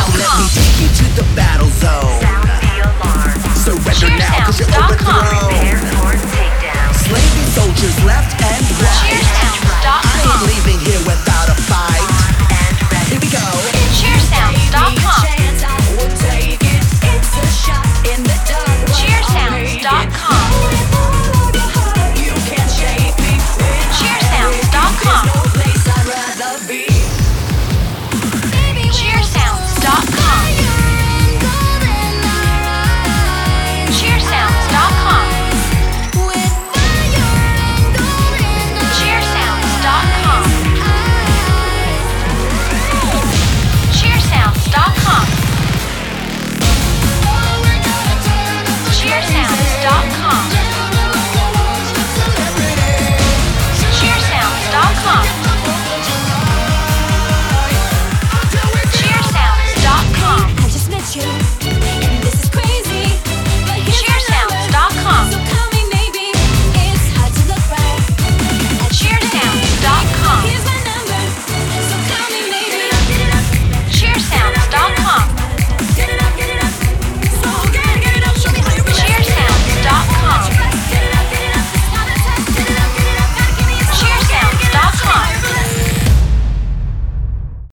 Let me take you to the battle zone. Sound the alarm. Surrender now, cause you're overthrown. Prepare for takedown. Slaving soldiers left and right. I ain't Cheersounds.com. leaving here